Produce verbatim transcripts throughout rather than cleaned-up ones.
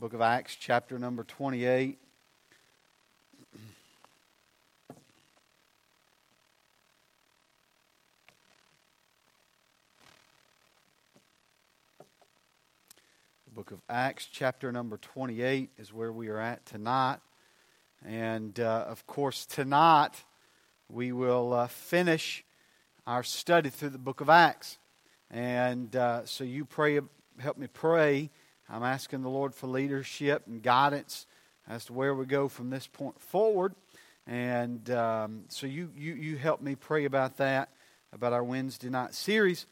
Book of Acts, chapter number twenty-eight. The book of Acts, chapter number twenty-eight is where we are at tonight. And, uh, of course, tonight we will uh, finish our study through the book of Acts. And uh, so you pray, help me pray. I'm asking the Lord for leadership and guidance as to where we go from this point forward. And um, so you, you, you help me pray about that, about our Wednesday night series.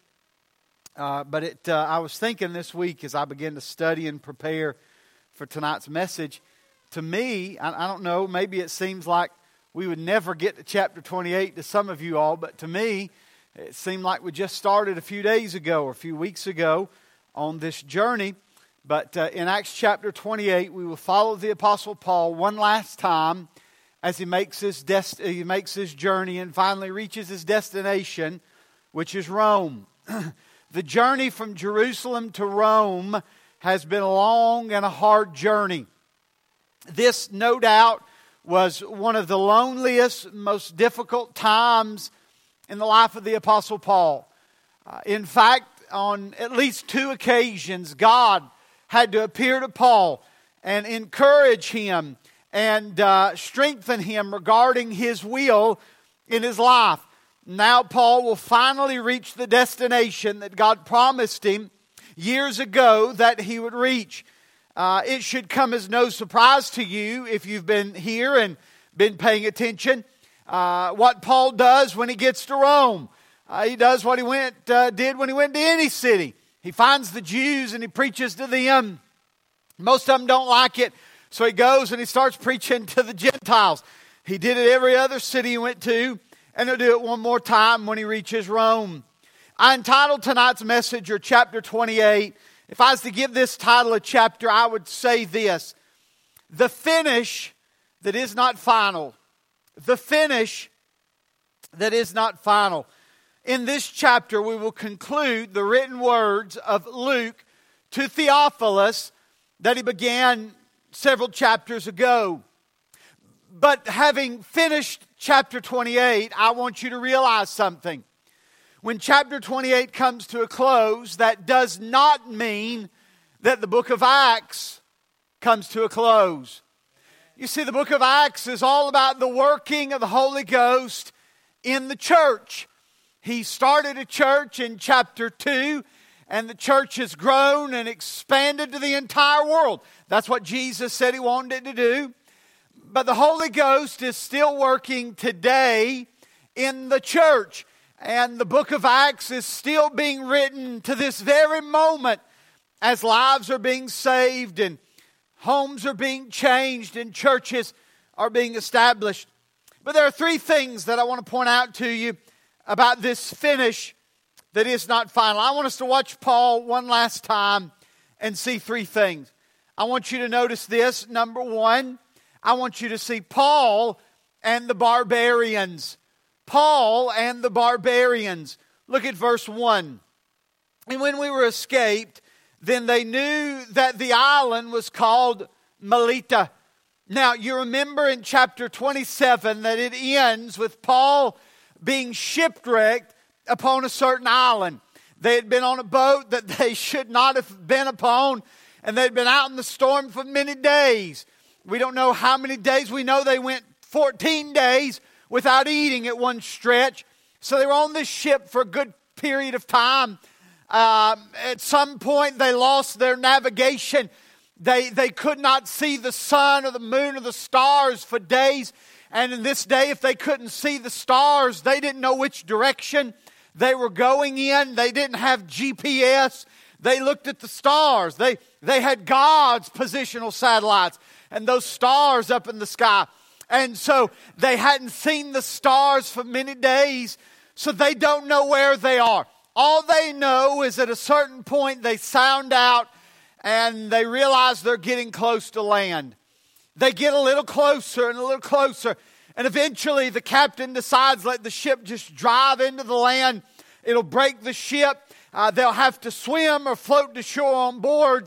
Uh, but it, uh, I was thinking this week as I began to study and prepare for tonight's message, to me, I, I don't know, maybe it seems like we would never get to chapter twenty-eight to some of you all, but to me, it seemed like we just started a few days ago or a few weeks ago on this journey. But uh, in Acts chapter twenty-eight, we will follow the Apostle Paul one last time as he makes his dest- he makes his journey and finally reaches his destination, which is Rome. The journey from Jerusalem to Rome has been a long and a hard journey. This, no doubt, was one of the loneliest, most difficult times in the life of the Apostle Paul. Uh, in fact, on at least two occasions, God had to appear to Paul and encourage him and uh, strengthen him regarding his will in his life. Now Paul will finally reach the destination that God promised him years ago that he would reach. Uh, it should come as no surprise to you if you've been here and been paying attention. Uh, what Paul does when he gets to Rome. Uh, he does what he went uh, did when he went to any city. He finds the Jews and he preaches to them. Most of them don't like it, so he goes and he starts preaching to the Gentiles. He did it every other city he went to, and he'll do it one more time when he reaches Rome. I entitled tonight's message, or chapter twenty-eight, if I was to give this title a chapter, I would say this: The Finish That Is Not Final. The Finish That Is Not Final. In this chapter, we will conclude the written words of Luke to Theophilus that he began several chapters ago. But having finished chapter twenty-eight, I want you to realize something. When chapter twenty-eight comes to a close, that does not mean that the book of Acts comes to a close. You see, the book of Acts is all about the working of the Holy Ghost in the church. He started a church in chapter two, and the church has grown and expanded to the entire world. That's what Jesus said He wanted it to do. But the Holy Ghost is still working today in the church. And the book of Acts is still being written to this very moment as lives are being saved and homes are being changed and churches are being established. But there are three things that I want to point out to you about this finish that is not final. I want us to watch Paul one last time and see three things. I want you to notice this. Number one, I want you to see Paul and the barbarians. Paul and the barbarians. Look at verse one. And when we were escaped, then they knew that the island was called Melita. Now, you remember in chapter twenty-seven that it ends with Paul being shipwrecked upon a certain island. They had been on a boat that they should not have been upon, and they'd been out in the storm for many days. We don't know how many days. We know they went fourteen days without eating at one stretch. So they were on this ship for a good period of time. Um, at some point, they lost their navigation. They, they could not see the sun or the moon or the stars for days. And in this day, if they couldn't see the stars, they didn't know which direction they were going in. They didn't have G P S. They looked at the stars. They, they had God's positional satellites and those stars up in the sky. And so they hadn't seen the stars for many days, so they don't know where they are. All they know is at a certain point they sound out and they realize they're getting close to land. They get a little closer and a little closer, and eventually the captain decides let the ship just drive into the land. It'll break the ship. Uh, they'll have to swim or float to shore on boards.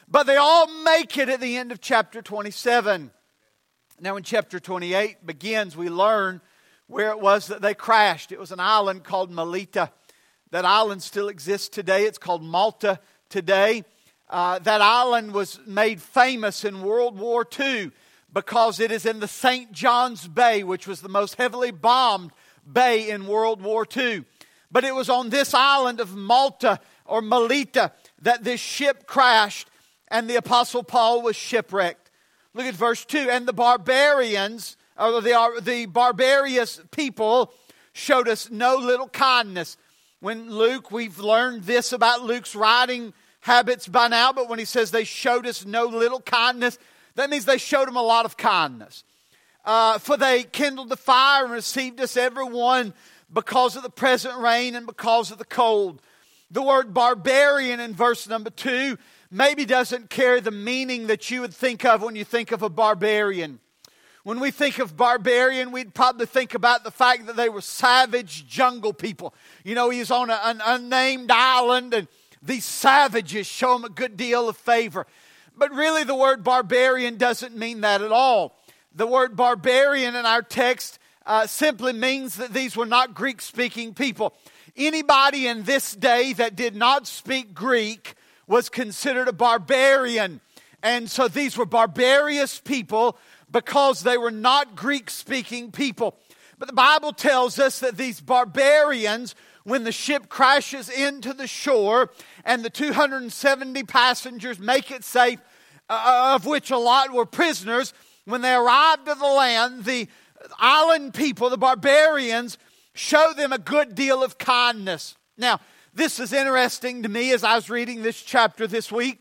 But they all make it at the end of chapter twenty-seven. Now in chapter twenty-eight begins, we learn where it was that they crashed. It was an island called Melita. That island still exists today. It's called Malta today. Uh, that island was made famous in World War Two because it is in the Saint John's Bay, which was the most heavily bombed bay in World War Two. But it was on this island of Malta or Melita that this ship crashed and the Apostle Paul was shipwrecked. Look at verse two. And the barbarians, or the, the barbarous people, showed us no little kindness. When Luke, we've learned this about Luke's writing habits by now, but when he says they showed us no little kindness, that means they showed him a lot of kindness. Uh, for they kindled the fire and received us everyone because of the present rain and because of the cold. The word barbarian in verse number two maybe doesn't carry the meaning that you would think of when you think of a barbarian. When we think of barbarian, we'd probably think about the fact that they were savage jungle people. You know, he's on a, an unnamed island and these savages show him a good deal of favor. But really the word barbarian doesn't mean that at all. The word barbarian in our text uh, simply means that these were not Greek-speaking people. Anybody in this day that did not speak Greek was considered a barbarian. And so these were barbarous people because they were not Greek-speaking people. But the Bible tells us that these barbarians, when the ship crashes into the shore and the two hundred seventy passengers make it safe, uh, of which a lot were prisoners, when they arrived at the land, the island people, the barbarians, showed them a good deal of kindness. Now, this is interesting to me as I was reading this chapter this week.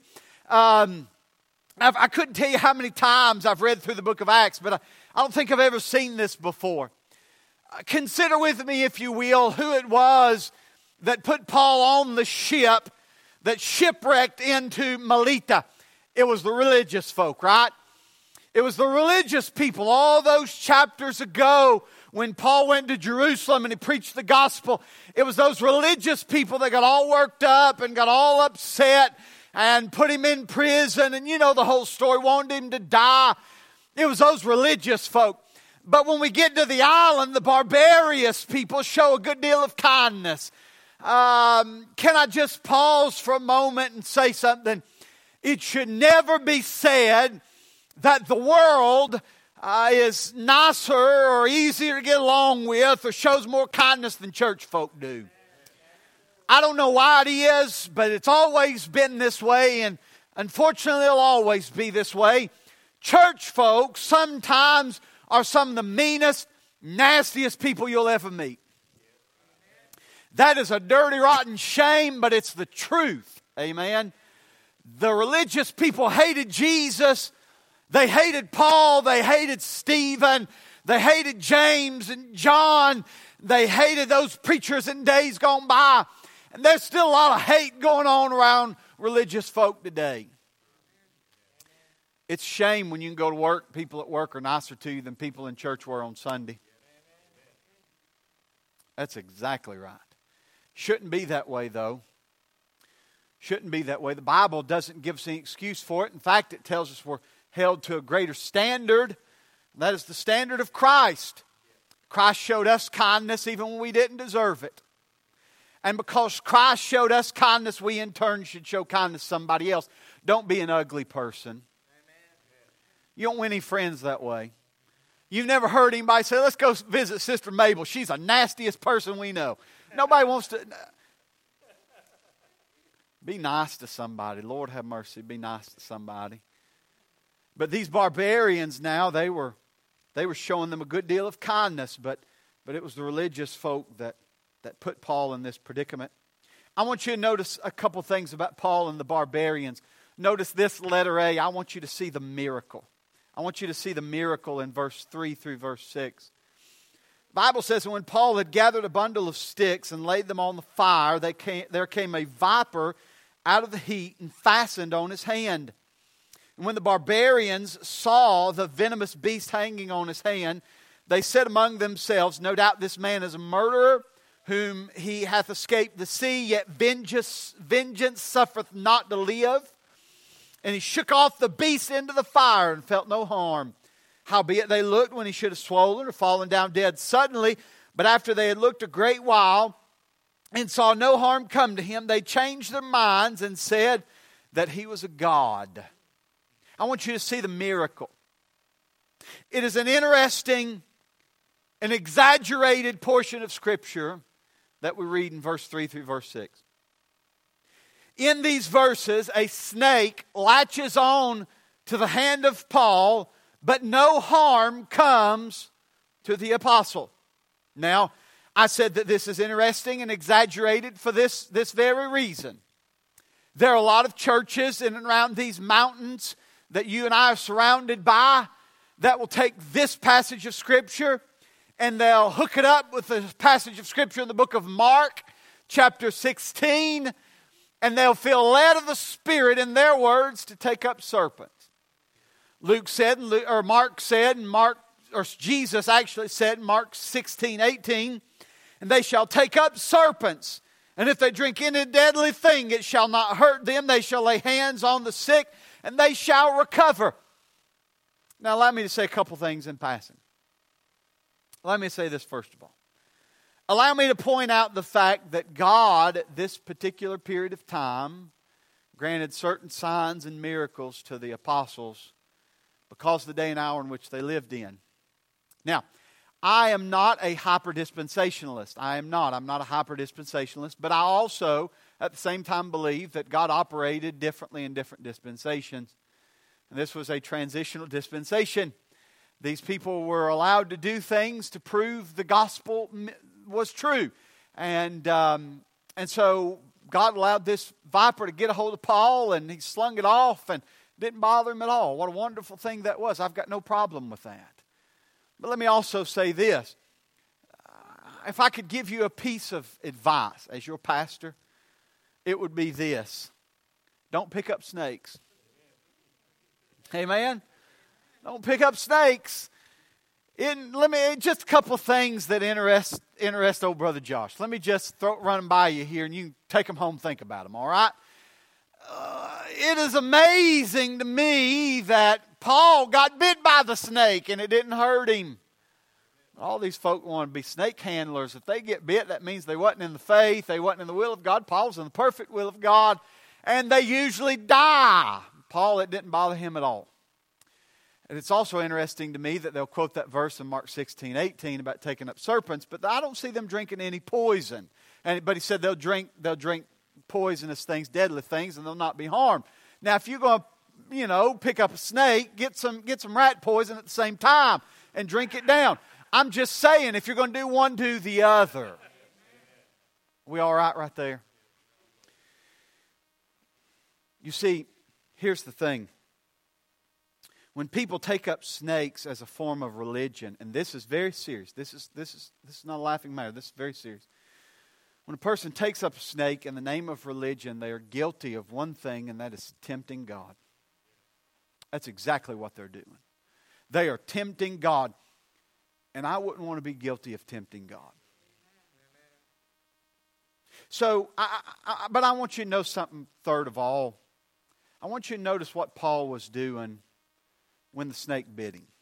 Um, I've, I couldn't tell you how many times I've read through the book of Acts, but I, I don't think I've ever seen this before. Uh, consider with me, if you will, who it was that put Paul on the ship that shipwrecked into Melita. It was the religious folk, right? It was the religious people all those chapters ago when Paul went to Jerusalem and he preached the gospel. It was those religious people that got all worked up and got all upset and put him in prison. And you know the whole story, wanted him to die. It was those religious folk. But when we get to the island, the barbarous people show a good deal of kindness. Um, can I just pause for a moment and say something? It should never be said that the world uh, is nicer or easier to get along with or shows more kindness than church folk do. I don't know why it is, but it's always been this way, and unfortunately it'll always be this way. Church folk sometimes are some of the meanest, nastiest people you'll ever meet. That is a dirty, rotten shame, but it's the truth. Amen. The religious people hated Jesus. They hated Paul. They hated Stephen. They hated James and John. They hated those preachers in days gone by. And there's still a lot of hate going on around religious folk today. It's a shame when you can go to work, people at work are nicer to you than people in church were on Sunday. That's exactly right. Shouldn't be that way, though. Shouldn't be that way. The Bible doesn't give us any excuse for it. In fact, it tells us we're held to a greater standard. That is the standard of Christ. Christ showed us kindness even when we didn't deserve it. And because Christ showed us kindness, we in turn should show kindness to somebody else. Don't be an ugly person. You don't win any friends that way. You've never heard anybody say, let's go visit Sister Mabel. She's the nastiest person we know. Nobody wants to. Be nice to somebody. Lord have mercy. Be nice to somebody. But these barbarians now, they were they were showing them a good deal of kindness, but but it was the religious folk that, that put Paul in this predicament. I want you to notice a couple things about Paul and the barbarians. Notice this letter A. I want you to see the miracle. I want you to see the miracle in verse three through verse six. The Bible says, that when Paul had gathered a bundle of sticks and laid them on the fire, they came, there came a viper out of the heat and fastened on his hand. And when the barbarians saw the venomous beast hanging on his hand, they said among themselves, no doubt this man is a murderer, whom he hath escaped the sea, yet vengeance, vengeance suffereth not to live. And he shook off the beast into the fire and felt no harm. Howbeit they looked when he should have swollen or fallen down dead suddenly. But after they had looked a great while and saw no harm come to him, they changed their minds and said that he was a god. I want you to see the miracle. It is an interesting, an exaggerated portion of Scripture that we read in verse three through verse six. In these verses, a snake latches on to the hand of Paul, but no harm comes to the apostle. Now, I said that this is interesting and exaggerated for this, this very reason. There are a lot of churches in and around these mountains that you and I are surrounded by that will take this passage of Scripture and they'll hook it up with the passage of Scripture in the book of Mark, chapter sixteen, and they'll feel led of the Spirit, in their words, to take up serpents. Luke said, or Mark said, and Mark, or Jesus actually said in Mark sixteen, eighteen, and they shall take up serpents, and if they drink any deadly thing, it shall not hurt them. They shall lay hands on the sick, and they shall recover. Now, allow me to say a couple things in passing. Let me say this first of all. Allow me to point out the fact that God, at this particular period of time, granted certain signs and miracles to the apostles because of the day and hour in which they lived in. Now, I am not a hyper-dispensationalist. I am not. I'm not a hyper-dispensationalist. But I also, at the same time, believe that God operated differently in different dispensations. And this was a transitional dispensation. These people were allowed to do things to prove the gospel was true. And um, and so God allowed this viper to get a hold of Paul, and he slung it off and didn't bother him at all. What a wonderful thing that was. I've got no problem with that. But let me also say this. If I could give you a piece of advice as your pastor, it would be this. Don't pick up snakes. Amen? Don't pick up snakes. In, let me just a couple of things that interest interest old brother Josh. Let me just throw run them by you here, and you can take them home and think about them. All right. Uh, it is amazing to me that Paul got bit by the snake and it didn't hurt him. All these folk want to be snake handlers. If they get bit, that means they wasn't in the faith. They wasn't in the will of God. Paul's in the perfect will of God, and they usually die. Paul, it didn't bother him at all. And it's also interesting to me that they'll quote that verse in Mark sixteen, eighteen about taking up serpents, but I don't see them drinking any poison. And, but he said they'll drink, they'll drink poisonous things, deadly things, and they'll not be harmed. Now, if you're going to, you know, pick up a snake, get some, get some rat poison at the same time and drink it down. I'm just saying, if you're going to do one, do the other. We all right right there? You see, here's the thing. When people take up snakes as a form of religion, and this is very serious. This is this is this is not a laughing matter. This is very serious. When a person takes up a snake in the name of religion, they are guilty of one thing, and that is tempting God. That's exactly what they're doing. They are tempting God. And I wouldn't want to be guilty of tempting God. So, I, I, but I want you to know something third of all. I want you to notice what Paul was doing when the snake bit him.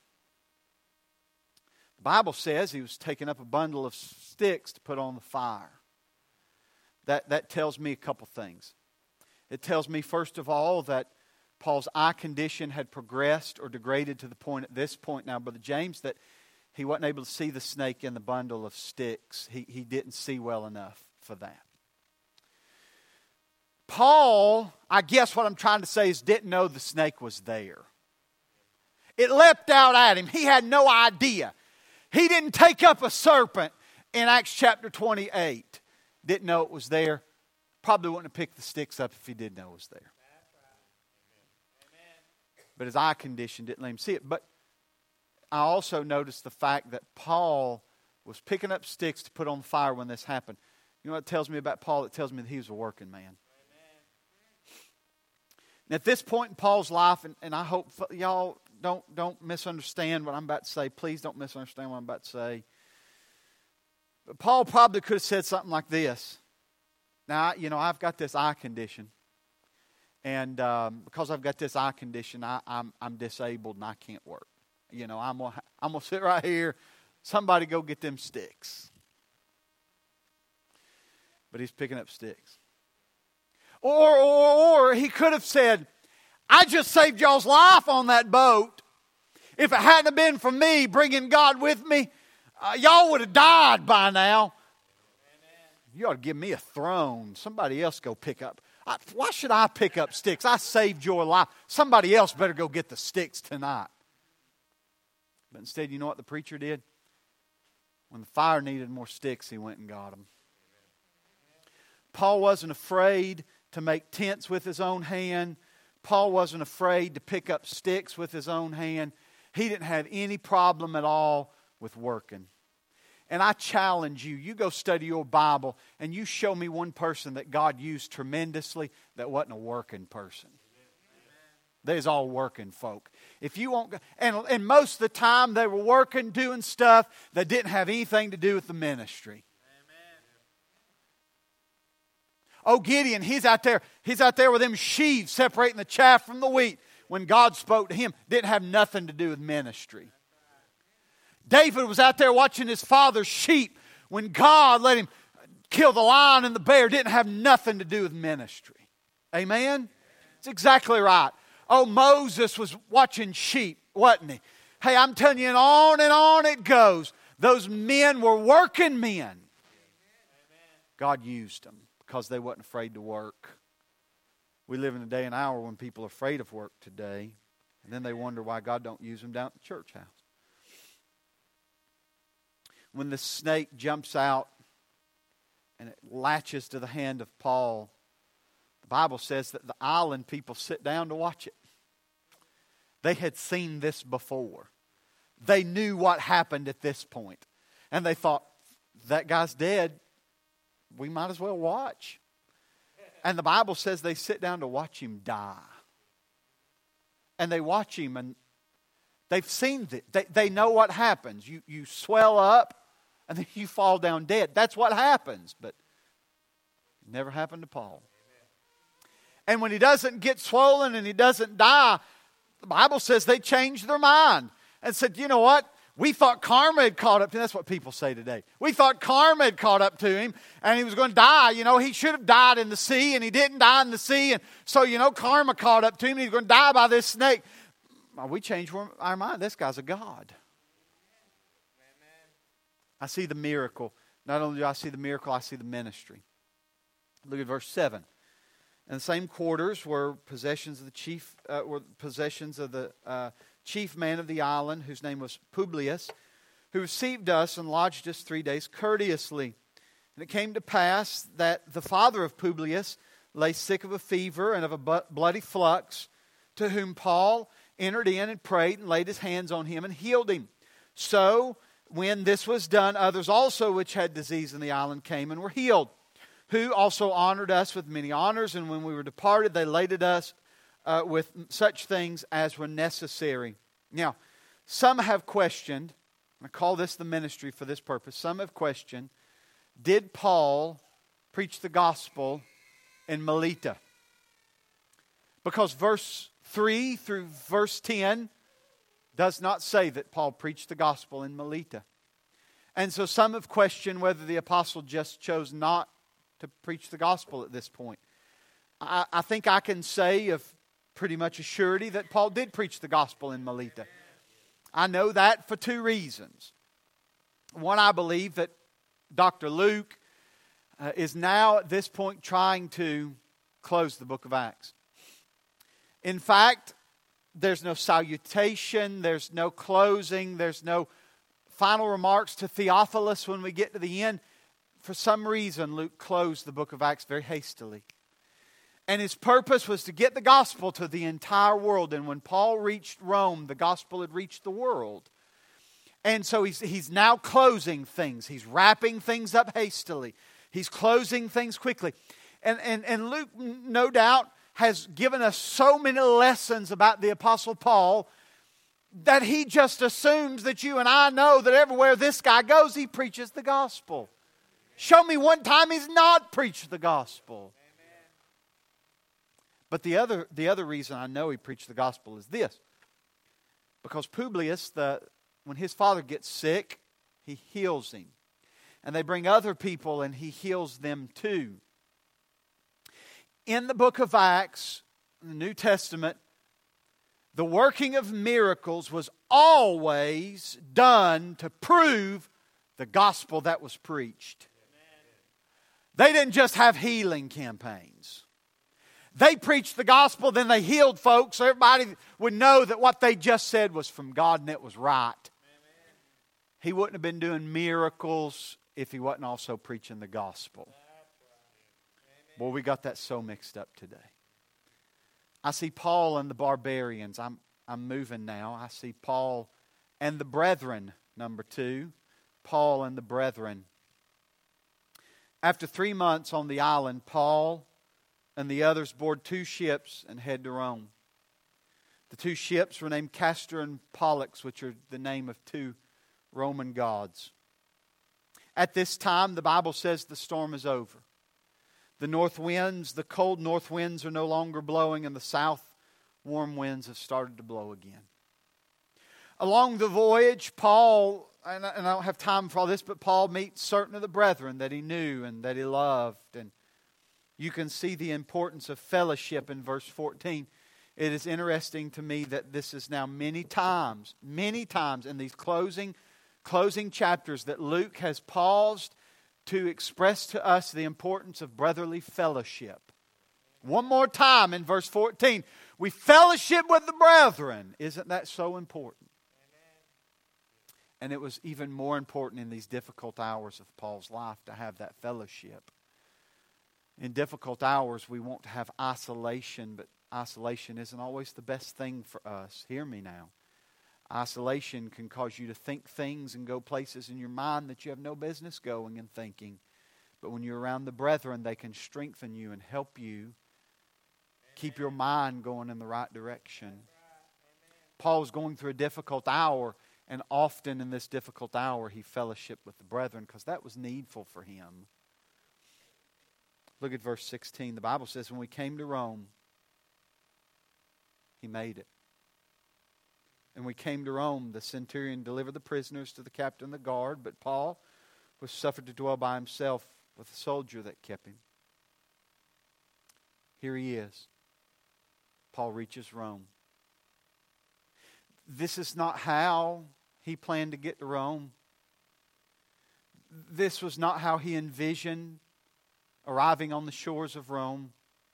The Bible says he was taking up a bundle of sticks to put on the fire. That, that tells me a couple things. It tells me, first of all, that Paul's eye condition had progressed or degraded to the point at this point now, Brother James, that he wasn't able to see the snake in the bundle of sticks. He, he didn't see well enough for that. Paul, I guess what I'm trying to say is, didn't know the snake was there. It leapt out at him. He had no idea. He didn't take up a serpent in Acts chapter twenty-eight. Didn't know it was there. Probably wouldn't have picked the sticks up if he did know it was there. But his eye condition didn't let him see it. But I also noticed the fact that Paul was picking up sticks to put on the fire when this happened. You know what it tells me about Paul? It tells me that he was a working man. Amen. And at this point in Paul's life, and, and I hope y'all don't, don't misunderstand what I'm about to say. Please don't misunderstand what I'm about to say. But Paul probably could have said something like this. Now, you know, I've got this eye condition. And um, because I've got this eye condition, I, I'm, I'm disabled and I can't work. You know, I'm gonna, I'm gonna sit right here. Somebody go get them sticks. But he's picking up sticks. Or, or, or he could have said, I just saved y'all's life on that boat. If it hadn't have been for me bringing God with me, uh, y'all would have died by now. Amen. You ought to give me a throne. Somebody else go pick up. I, why should I pick up sticks? I saved your life. Somebody else better go get the sticks tonight. But instead, you know what the preacher did? When the fire needed more sticks, he went and got them. Paul wasn't afraid to make tents with his own hand. Paul wasn't afraid to pick up sticks with his own hand. He didn't have any problem at all with working. And I challenge you, you go study your Bible and you show me one person that God used tremendously that wasn't a working person. There's all working folk. If you won't, and, and most of the time they were working, doing stuff that didn't have anything to do with the ministry. Oh, Gideon, he's out there. He's out there with them sheaves separating the chaff from the wheat. When God spoke to him, didn't have nothing to do with ministry. David was out there watching his father's sheep. When God let him kill the lion and the bear, didn't have nothing to do with ministry. Amen? It's exactly right. Oh, Moses was watching sheep, wasn't he? Hey, I'm telling you, and on and on it goes. Those men were working men. God used them. Because they wasn't afraid to work. We live in a day and hour when people are afraid of work today. And then they wonder why God don't use them down at the church house. When the snake jumps out and it latches to the hand of Paul, the Bible says that the island people sit down to watch it. They had seen this before. They knew what happened at this point. And they thought, that guy's dead. We might as well watch. And the Bible says they sit down to watch him die. And they watch him and they've seen it. They, they know what happens. You, you swell up and then you fall down dead. That's what happens. But it never happened to Paul. And when he doesn't get swollen and he doesn't die, the Bible says they changed their mind and said, you know what? We thought karma had caught up to him. That's what people say today. We thought karma had caught up to him and he was going to die. You know, he should have died in the sea and he didn't die in the sea. And so, you know, karma caught up to him and he's going to die by this snake. Well, we changed our mind. This guy's a God. I see the miracle. Not only do I see the miracle, I see the ministry. Look at verse seven. In the same quarters were possessions of the chief, uh, were possessions of the uh, chief man of the island, whose name was Publius, who received us and lodged us three days courteously. And it came to pass that the father of Publius lay sick of a fever and of a bloody flux, to whom Paul entered in and prayed and laid his hands on him and healed him. So, when this was done, others also which had disease in the island came and were healed, who also honored us with many honors. And when we were departed, they laded us uh, with such things as were necessary. Now, some have questioned, I call this the ministry for this purpose, some have questioned, did Paul preach the gospel in Melita? Because verse three through verse ten does not say that Paul preached the gospel in Melita. And so some have questioned whether the apostle just chose not to preach the gospel at this point. I, I think I can say of pretty much a surety that Paul did preach the gospel in Melita. I know that for two reasons. One, I believe that Doctor Luke uh, is now at this point trying to close the book of Acts. In fact, there's no salutation, there's no closing, there's no final remarks to Theophilus when we get to the end. For some reason, Luke closed the book of Acts very hastily. And his purpose was to get the gospel to the entire world. And when Paul reached Rome, the gospel had reached the world. And so he's, he's now closing things. He's wrapping things up hastily. He's closing things quickly. And, and, and Luke, no doubt, has given us so many lessons about the Apostle Paul that he just assumes that you and I know that everywhere this guy goes, he preaches the gospel. Show me one time he's not preached the gospel. But the other, the other reason I know he preached the gospel is this. Because Publius, the, when his father gets sick, he heals him. And they bring other people and he heals them too. In the book of Acts, in the New Testament, the working of miracles was always done to prove the gospel that was preached. They didn't just have healing campaigns. They preached the gospel, then they healed folks so everybody would know that what they just said was from God and it was right. He wouldn't have been doing miracles if he wasn't also preaching the gospel. Boy, we got that so mixed up today. I see Paul and the barbarians. I'm, I'm moving now. I see Paul and the brethren, number two. Paul and the brethren. After three months on the island, Paul and the others board two ships and head to Rome. The two ships were named Castor and Pollux, which are the name of two Roman gods. At this time, the Bible says the storm is over. The north winds, the cold north winds are no longer blowing, and the south warm winds have started to blow again. Along the voyage, Paul, and I don't have time for all this, but Paul meets certain of the brethren that he knew and that he loved. And you can see the importance of fellowship in verse fourteen. It is interesting to me that this is now many times, many times in these closing, closing chapters that Luke has paused to express to us the importance of brotherly fellowship. One more time in verse fourteen. We fellowship with the brethren. Isn't that so important? And it was even more important in these difficult hours of Paul's life to have that fellowship. In difficult hours, we want to have isolation, but isolation isn't always the best thing for us. Hear me now. Isolation can cause you to think things and go places in your mind that you have no business going and thinking. But when you're around the brethren, they can strengthen you and help you keep your mind going in the right direction. Paul was going through a difficult hour, and often in this difficult hour, he fellowshiped with the brethren because that was needful for him. Look at verse sixteen. The Bible says, when we came to Rome, he made it. And we came to Rome. The centurion delivered the prisoners to the captain of the guard, but Paul was suffered to dwell by himself with a soldier that kept him. Here he is. Paul reaches Rome. This is not how he planned to get to Rome. This was not how he envisioned arriving on the shores of Rome.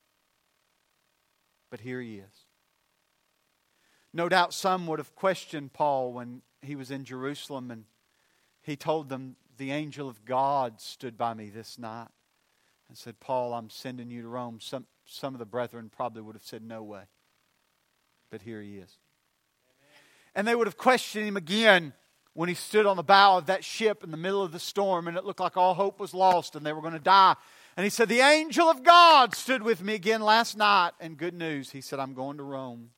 But here he is. No doubt some would have questioned Paul when he was in Jerusalem and he told them, the angel of God stood by me this night and said, Paul, I'm sending you to Rome. Some, some of the brethren probably would have said, no way. But here he is. And they would have questioned him again when he stood on the bow of that ship in the middle of the storm and it looked like all hope was lost and they were going to die. And he said, the angel of God stood with me again last night. And good news, he said, I'm going to Rome.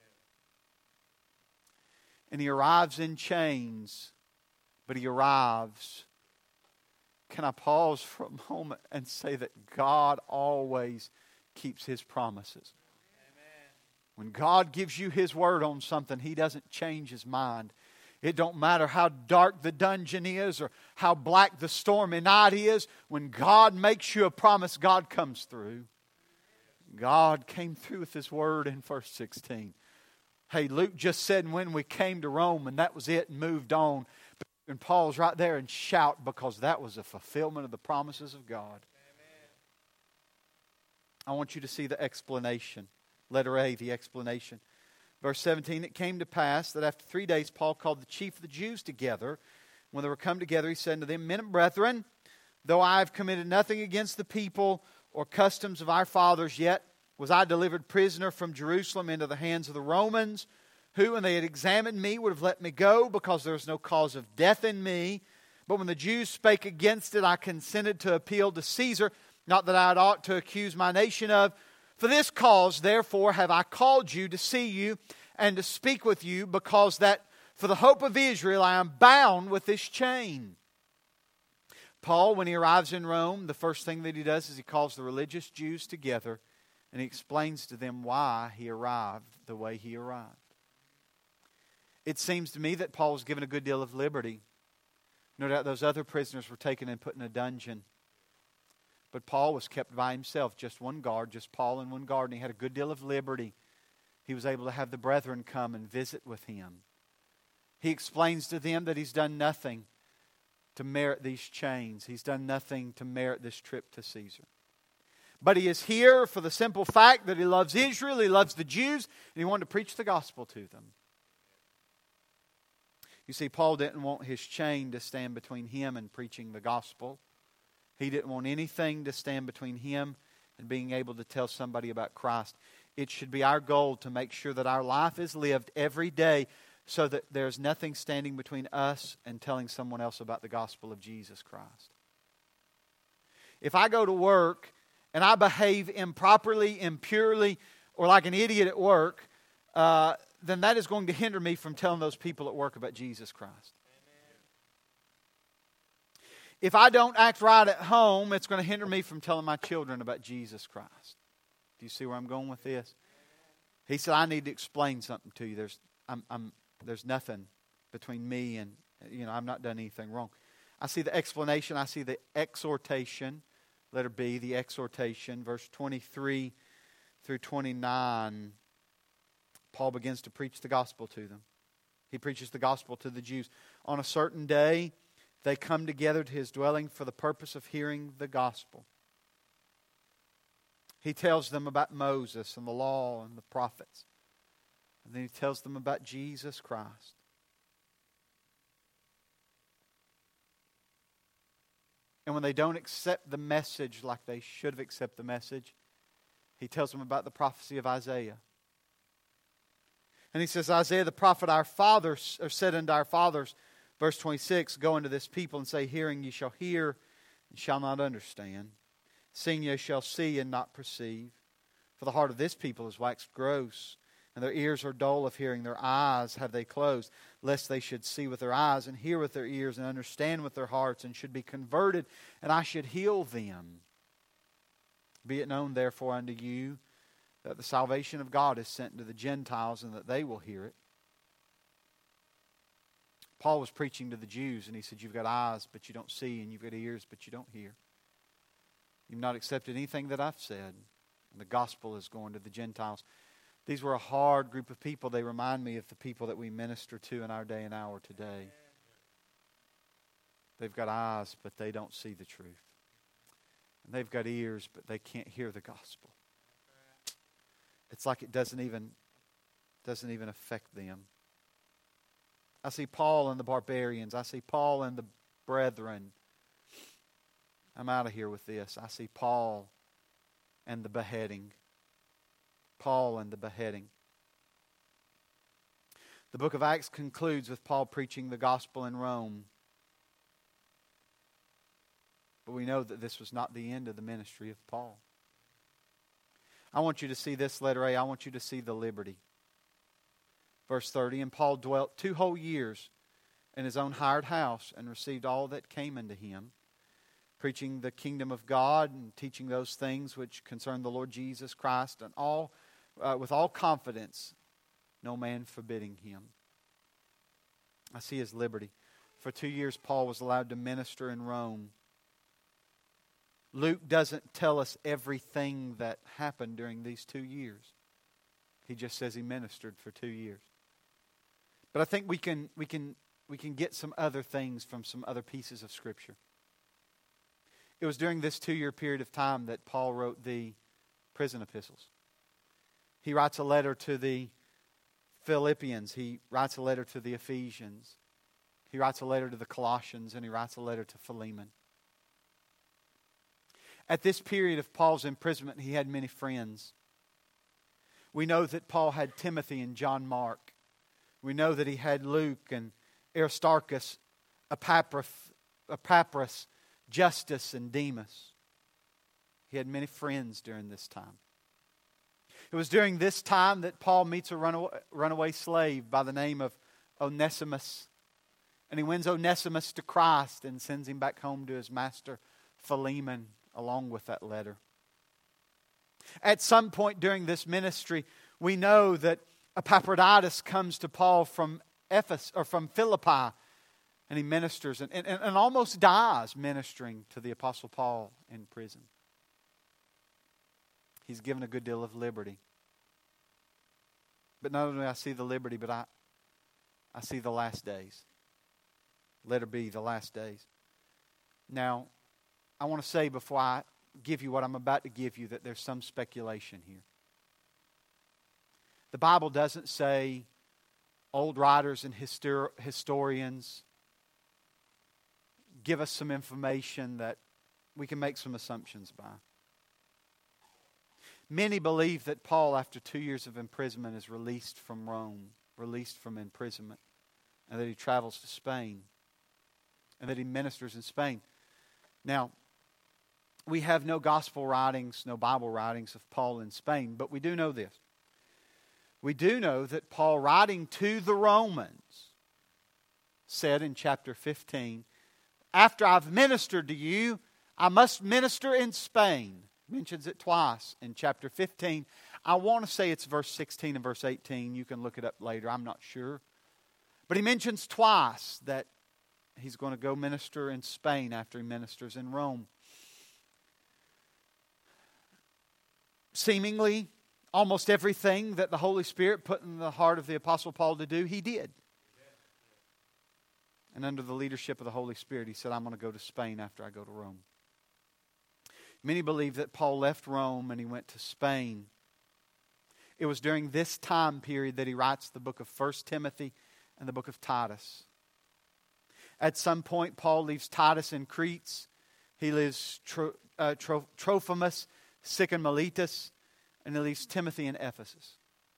And he arrives in chains, but he arrives. Can I pause for a moment and say that God always keeps His promises? Amen. When God gives you His word on something, He doesn't change His mind. It don't matter how dark the dungeon is or how black the stormy night is. When God makes you a promise, God comes through. God came through with His word in verse sixteen. Hey, Luke just said when we came to Rome and that was it and moved on. And Paul's right there and shout because that was a fulfillment of the promises of God. Amen. I want you to see the explanation. Letter A, the explanation. Verse seventeen, it came to pass that after three days Paul called the chief of the Jews together. When they were come together, he said to them, men and brethren, though I have committed nothing against the people or customs of our fathers, yet was I delivered prisoner from Jerusalem into the hands of the Romans, who, when they had examined me, would have let me go, because there was no cause of death in me. But when the Jews spake against it, I consented to appeal to Caesar, not that I ought to accuse my nation of. For this cause, therefore, have I called you to see you and to speak with you, because that for the hope of Israel I am bound with this chain. Paul, when he arrives in Rome, the first thing that he does is he calls the religious Jews together And he explains to them why he arrived the way he arrived. It seems to me that Paul was given a good deal of liberty. No doubt those other prisoners were taken and put in a dungeon. But Paul was kept by himself, just one guard, just Paul and one guard, and he had a good deal of liberty. He was able to have the brethren come and visit with him. He explains to them that he's done nothing to merit these chains. He's done nothing to merit this trip to Caesar. But he is here for the simple fact that he loves Israel, he loves the Jews, and he wanted to preach the gospel to them. You see, Paul didn't want his chain to stand between him and preaching the gospel. He didn't want anything to stand between him and being able to tell somebody about Christ. It should be our goal to make sure that our life is lived every day so that there's nothing standing between us and telling someone else about the gospel of Jesus Christ. If I go to work and I behave improperly, impurely, or like an idiot at work, uh, then that is going to hinder me from telling those people at work about Jesus Christ. If I don't act right at home, it's going to hinder me from telling my children about Jesus Christ. Do you see where I'm going with this? He said, I need to explain something to you. There's, I'm, I'm, there's nothing between me and, you know, I've not done anything wrong. I see the explanation. I see the exhortation. Letter B, the exhortation. Verse twenty-three through twenty-nine. Paul begins to preach the gospel to them. He preaches the gospel to the Jews. On a certain day, they come together to his dwelling for the purpose of hearing the gospel. He tells them about Moses and the law and the prophets. And then he tells them about Jesus Christ. And when they don't accept the message like they should have accepted the message, he tells them about the prophecy of Isaiah. And he says, Isaiah the prophet, our fathers, or said unto our fathers, verse twenty-six, go unto this people and say, hearing ye shall hear and shall not understand. Seeing ye shall see and not perceive. For the heart of this people is waxed gross, and their ears are dull of hearing. Their eyes have they closed, lest they should see with their eyes, and hear with their ears, and understand with their hearts, and should be converted, and I should heal them. Be it known therefore unto you, that the salvation of God is sent to the Gentiles, and that they will hear it. Paul was preaching to the Jews, and he said, you've got eyes, but you don't see, and you've got ears, but you don't hear. You've not accepted anything that I've said. And the gospel is going to the Gentiles. These were a hard group of people. They remind me of the people that we minister to in our day and hour today. They've got eyes, but they don't see the truth. And they've got ears, but they can't hear the gospel. It's like it doesn't even, doesn't even affect them. I see Paul and the barbarians. I see Paul and the brethren. I'm out of here with this. I see Paul and the beheading. Paul and the beheading. The book of Acts concludes with Paul preaching the gospel in Rome. But we know that this was not the end of the ministry of Paul. I want you to see this, letter A. I want you to see the liberty. Verse thirty, and Paul dwelt two whole years in his own hired house and received all that came unto him, preaching the kingdom of God and teaching those things which concern the Lord Jesus Christ, and all uh, with all confidence, no man forbidding him. I see his liberty. For two years, Paul was allowed to minister in Rome. Luke doesn't tell us everything that happened during these two years. He just says he ministered for two years. But I think we can we can we can get some other things from some other pieces of Scripture. It was during this two-year period of time that Paul wrote the prison epistles. He writes a letter to the Philippians. He writes a letter to the Ephesians. He writes a letter to the Colossians, and he writes a letter to Philemon. At this period of Paul's imprisonment, he had many friends. We know that Paul had Timothy and John Mark. We know that he had Luke and Aristarchus, Epaphras, Epaphras, Justus, and Demas. He had many friends during this time. It was during this time that Paul meets a runaway, runaway slave by the name of Onesimus. And he wins Onesimus to Christ and sends him back home to his master Philemon along with that letter. At some point during this ministry, we know that Epaphroditus comes to Paul from Ephesus or from Philippi, and he ministers and, and, and almost dies ministering to the Apostle Paul in prison. He's given a good deal of liberty. But not only do I see the liberty, but I, I see the last days. Let it be the last days. Now, I want to say before I give you what I'm about to give you that there's some speculation here. The Bible doesn't say old writers and histor- historians give us some information that we can make some assumptions by. Many believe that Paul, after two years of imprisonment, is released from Rome, released from imprisonment, and that he travels to Spain, and that he ministers in Spain. Now, we have no gospel writings, no Bible writings of Paul in Spain, but we do know this. We do know that Paul, writing to the Romans, said in chapter fifteen, after I've ministered to you, I must minister in Spain. Mentions it twice in chapter fifteen. I want to say it's verse sixteen and verse eighteen. You can look it up later. I'm not sure. But he mentions twice that he's going to go minister in Spain after he ministers in Rome. Seemingly, almost everything that the Holy Spirit put in the heart of the Apostle Paul to do, he did. And under the leadership of the Holy Spirit, he said, I'm going to go to Spain after I go to Rome. Many believe that Paul left Rome and he went to Spain. It was during this time period that he writes the book of First Timothy and the book of Titus. At some point, Paul leaves Titus in Crete. He leaves Tro, uh, Tro, Trophimus, sick in Miletus, and he leaves Timothy in Ephesus.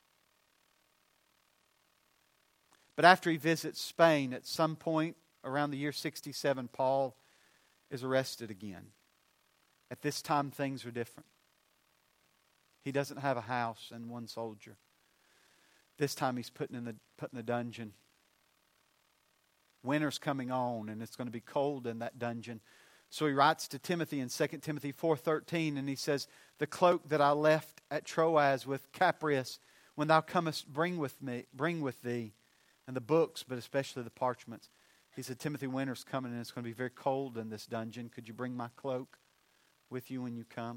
But after he visits Spain, at some point around the year sixty-seven, Paul is arrested again. At this time, things are different. He doesn't have a house and one soldier. This time he's put in the, put in the dungeon. Winter's coming on and it's going to be cold in that dungeon. So he writes to Timothy in Second Timothy four thirteen, and he says, the cloak that I left at Troas with Caprius, when thou comest, bring with me, bring with thee, and the books, but especially the parchments. He said, Timothy, winter's coming and it's going to be very cold in this dungeon. Could you bring my cloak with you when you come?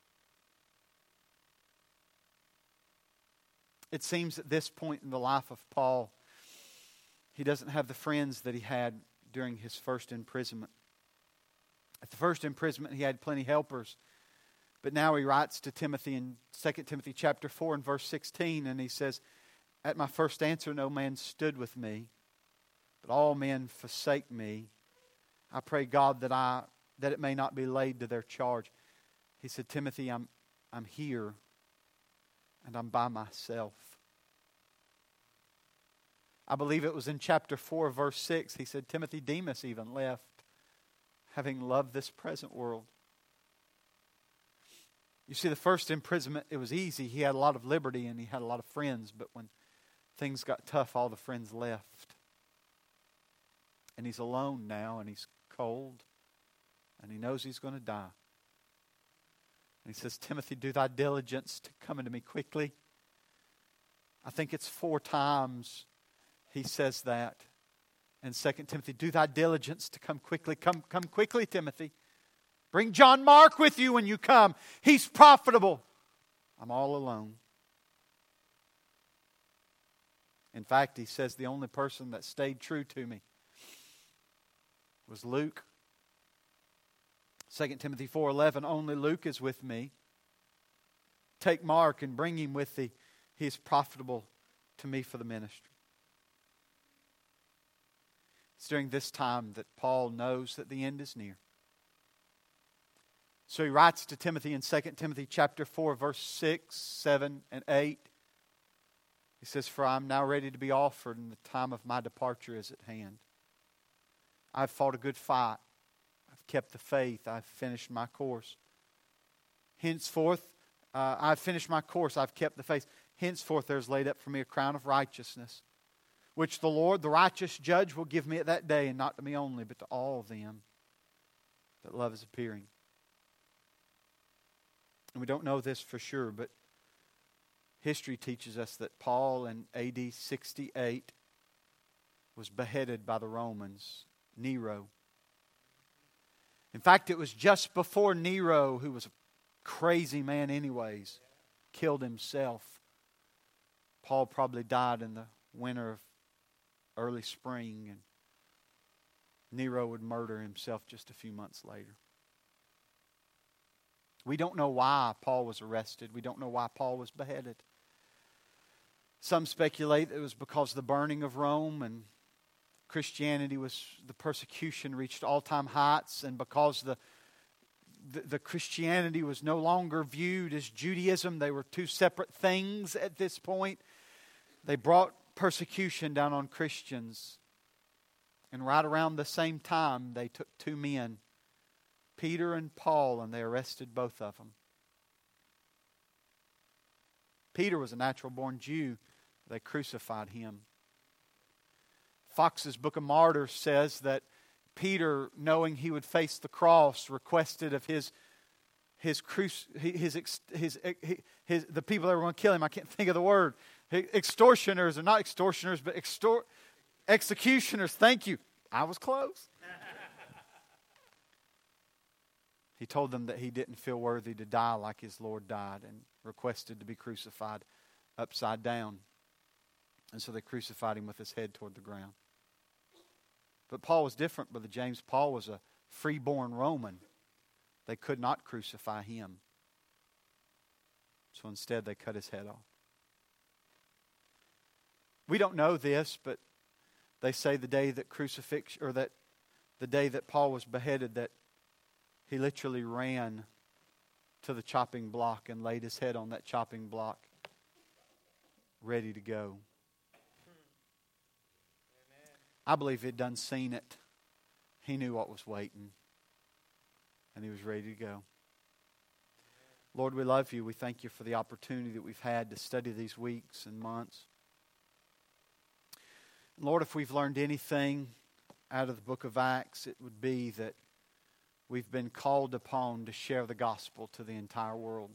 It seems at this point in the life of Paul, he doesn't have the friends that he had during his first imprisonment. At the first imprisonment, he had plenty of helpers. But now he writes to Timothy in Second Timothy chapter four and verse sixteen, and he says, at my first answer, no man stood with me, but all men forsake me. I pray God that I that it may not be laid to their charge. He said, Timothy, I'm I'm here, and I'm by myself. I believe it was in chapter four, verse six, he said, Timothy, Demas even left, having loved this present world. You see, the first imprisonment, it was easy. He had a lot of liberty and he had a lot of friends, but when things got tough, all the friends left. And he's alone now, and he's cold, and he knows he's going to die. And he says, Timothy, do thy diligence to come unto me quickly. I think it's four times he says that in Second Timothy. Do thy diligence to come quickly. Come, come quickly, Timothy. Bring John Mark with you when you come. He's profitable. I'm all alone. In fact, he says the only person that stayed true to me was Luke. Second Timothy four eleven, only Luke is with me. Take Mark and bring him with thee. He is profitable to me for the ministry. It's during this time that Paul knows that the end is near. So he writes to Timothy in Second Timothy chapter four, verse six, seven, and eight. He says, for I am now ready to be offered, and the time of my departure is at hand. I've fought a good fight. I've kept the faith. I've finished my course. Henceforth, uh, I've finished my course. I've kept the faith. Henceforth, there is laid up for me a crown of righteousness, which the Lord, the righteous judge, will give me at that day, and not to me only, but to all them that love is appearing. And we don't know this for sure, but history teaches us that Paul in A D sixty-eight was beheaded by the Romans, Nero. In fact, it was just before Nero, who was a crazy man anyways, killed himself. Paul probably died in the winter of early spring, and Nero would murder himself just a few months later. We don't know why Paul was arrested. We don't know why Paul was beheaded. Some speculate it was because of the burning of Rome, and Christianity was, the persecution reached all-time heights, and because the, the, the Christianity was no longer viewed as Judaism, they were two separate things at this point. They brought persecution down on Christians. And right around the same time, they took two men, Peter and Paul, and they arrested both of them. Peter was a natural-born Jew. They crucified him. Fox's Book of Martyrs says that Peter, knowing he would face the cross, requested of his his his his, his, his, his the people that were going to kill him. I can't think of the word. Extortioners, or not extortioners, but extor, executioners. Thank you. I was close. He told them that he didn't feel worthy to die like his Lord died, and requested to be crucified upside down. And so they crucified him with his head toward the ground. But Paul was different, Brother James. Paul was a freeborn Roman. They could not crucify him. So instead they cut his head off. We don't know this, but they say the day that crucifixion, or that the day that Paul was beheaded, that he literally ran to the chopping block and laid his head on that chopping block, ready to go. I believe he'd done seen it. He knew what was waiting, and he was ready to go. Lord, we love you. We thank you for the opportunity that we've had to study these weeks and months. Lord, if we've learned anything out of the book of Acts, it would be that we've been called upon to share the gospel to the entire world.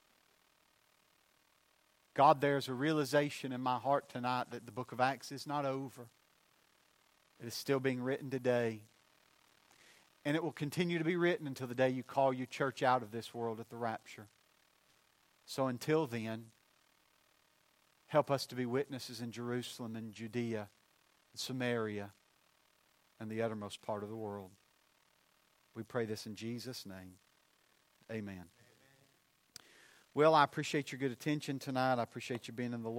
God, there's a realization in my heart tonight that the book of Acts is not over. It is still being written today. And it will continue to be written until the day you call your church out of this world at the rapture. So until then, help us to be witnesses in Jerusalem and Judea and Samaria and the uttermost part of the world. We pray this in Jesus' name. Amen. Amen. Well, I appreciate your good attention tonight. I appreciate you being in the Lord.